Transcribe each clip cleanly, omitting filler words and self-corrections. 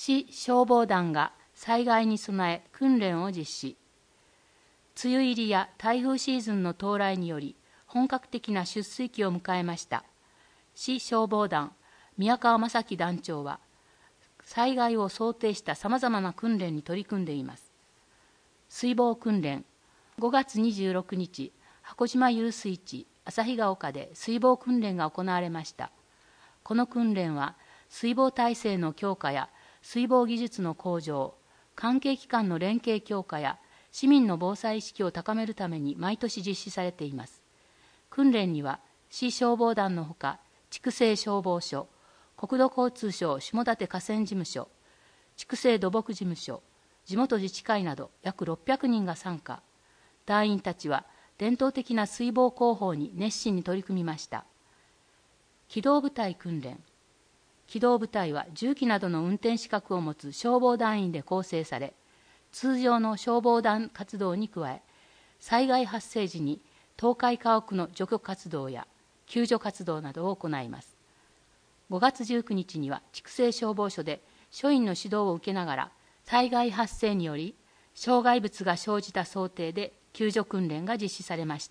市消防団が災害に備え訓練を実施。梅雨入りや台風シーズンの到来により本格的な出水期を迎えました。市消防団宮川正樹団長は、災害を想定したさまざまな訓練に取り組んでいます。水防訓練、5月26日、箱島遊水地旭ヶ丘で水防訓練が行われました。この訓練は、水防体制の強化や水防技術の向上、関係機関の連携強化や市民の防災意識を高めるために毎年実施されています。訓練には、市消防団のほか、筑西消防署、国土交通省下館河川事務所、筑西土木事務所、地元自治会など約600人が参加。団員たちは伝統的な水防工法に熱心に取り組みました。機動部隊訓練。機動部隊は重機などの運転資格を持つ消防団員で構成され、通常の消防団活動に加え、災害発生時に倒壊家屋の除去活動や救助活動などを行います。5月19日には筑西消防署で署員の指導を受けながら、災害発生により障害物が生じた想定で救助訓練が実施されました。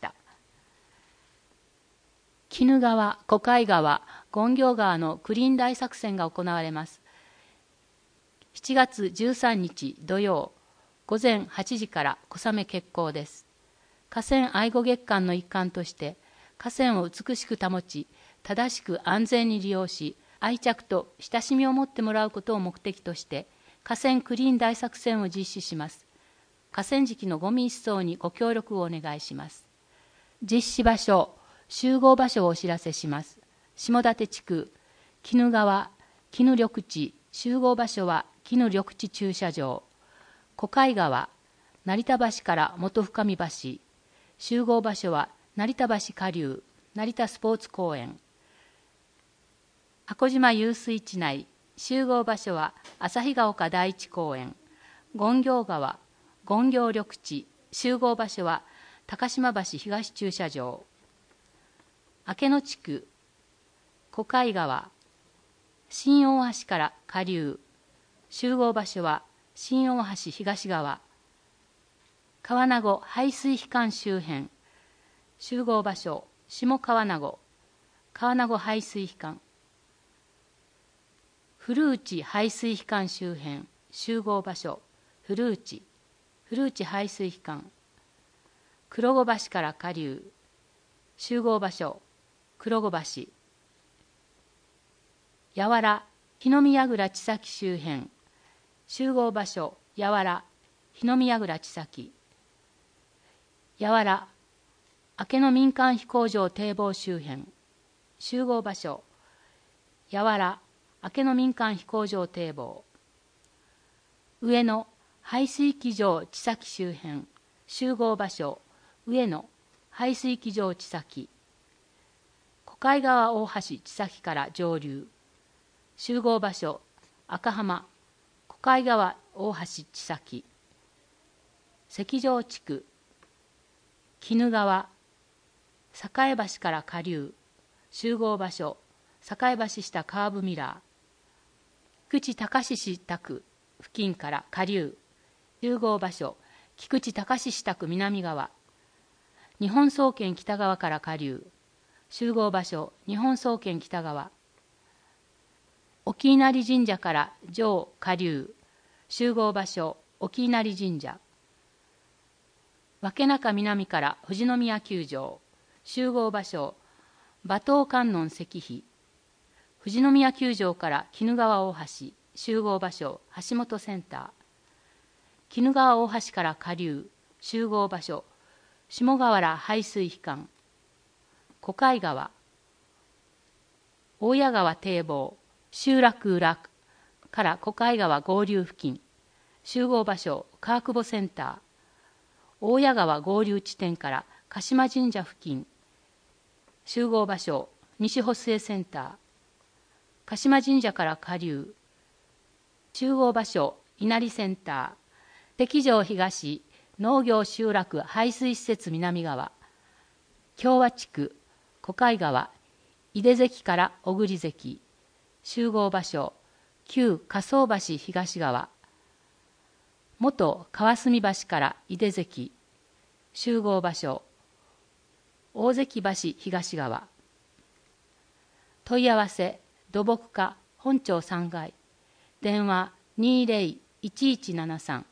鬼怒川、小海川、権行川のクリーン大作戦が行われます。7月13日土曜、午前8時から小雨決行です。河川愛護月間の一環として、河川を美しく保ち、正しく安全に利用し、愛着と親しみを持ってもらうことを目的として、河川クリーン大作戦を実施します。河川敷のゴミ一掃にご協力をお願いします。実施場所、集合場所をお知らせします。下館地区、鬼怒川、鬼怒緑地、集合場所は鬼怒緑地駐車場。小海川、成田橋から元深見橋。集合場所は成田橋下流、成田スポーツ公園。箱島遊水地内、集合場所は旭ヶ丘第一公園。権行川、権行緑地、集合場所は高島橋東駐車場。明野地区、小海川、新大橋から下流、集合場所は新大橋東側。川名湖排水避管周辺、集合場所、下川名湖、川名湖排水避管。古内排水避管周辺、集合場所、古内排水避管。黒子橋から下流、集合場所、黒子橋。八原、日の宮倉千崎周辺、集合場所、八原、日の宮倉千崎。八原、明野民間飛行場堤防周辺、集合場所、八原、明野民間飛行場堤防。上野、排水機場千崎周辺、集合場所、上野、排水機場千崎。小海川大橋千崎から上流、集合場所、赤浜、小海川大橋千崎。関城地区、鬼怒川、栄橋から下流、集合場所、栄橋下カーブミラー。菊池隆市宅付近から下流、集合場所、菊池隆市宅南側。日本総研北側から下流、集合場所、日本総研北側。沖稲荷神社から上下流、集合場所、沖稲荷神社。分中南から富士宮球場、集合場所、馬頭観音石碑。富士宮球場から鬼怒川大橋、集合場所、橋本センター。鬼怒川大橋から下流、集合場所、下河原排水避管。小海川、大谷川堤防、集落裏から小海川合流付近。集合場所、川久保センター。大谷川合流地点から鹿島神社付近。集合場所、西補正センター。鹿島神社から下流。集合場所、稲荷センター。関城東、農業集落排水施設南側。共和地区、小海川、井出関から小栗関。集合場所、 旧加総橋東側、元川澄橋から井出関、集合場所、大関橋東側。問い合わせ、土木課本町3階、電話20-1173。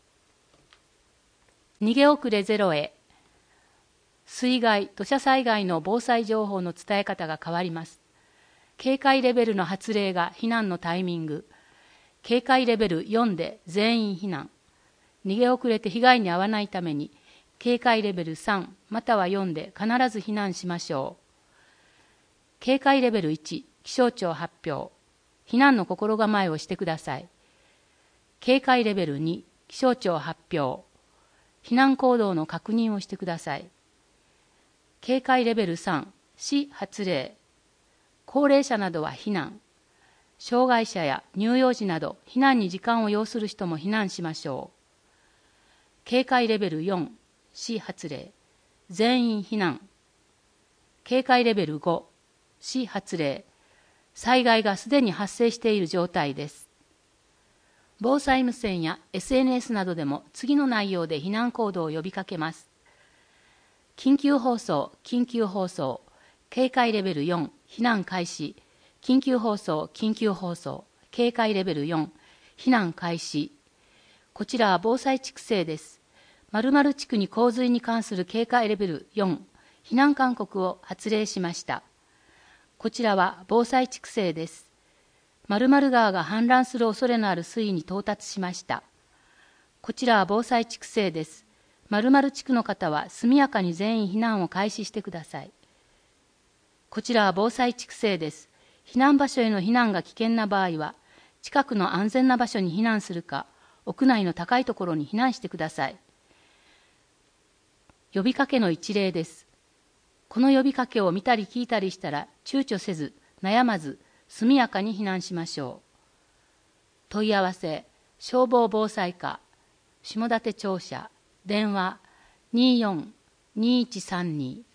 逃げ遅れゼロへ。水害・土砂災害の防災情報の伝え方が変わります。警戒レベルの発令が避難のタイミング。警戒レベル4で全員避難。逃げ遅れて被害に遭わないために、警戒レベル3または4で必ず避難しましょう。警戒レベル1、気象庁発表。避難の心構えをしてください。警戒レベル2、気象庁発表。避難行動の確認をしてください。警戒レベル3、市発令。高齢者などは避難。障害者や乳幼児など避難に時間を要する人も避難しましょう。警戒レベル4、市発令。全員避難。警戒レベル5、市発令。災害がすでに発生している状態です。防災無線や SNS などでも次の内容で避難行動を呼びかけます。緊急放送、緊急放送。警戒レベル4、避難開始。緊急放送、緊急放送。警戒レベル4、避難開始。こちらは防災地区制です。〇〇地区に洪水に関する警戒レベル4、避難勧告を発令しました。こちらは防災地区制です。〇〇川が氾濫する恐れのある水位に到達しました。こちらは防災地区制です。〇〇地区の方は速やかに全員避難を開始してください。こちらは防災地区制です。避難場所への避難が危険な場合は、近くの安全な場所に避難するか、屋内の高いところに避難してください。呼びかけの一例です。この呼びかけを見たり聞いたりしたら、躊躇せず、悩まず、速やかに避難しましょう。問い合わせ、消防防災課、下館庁舎、電話24-2132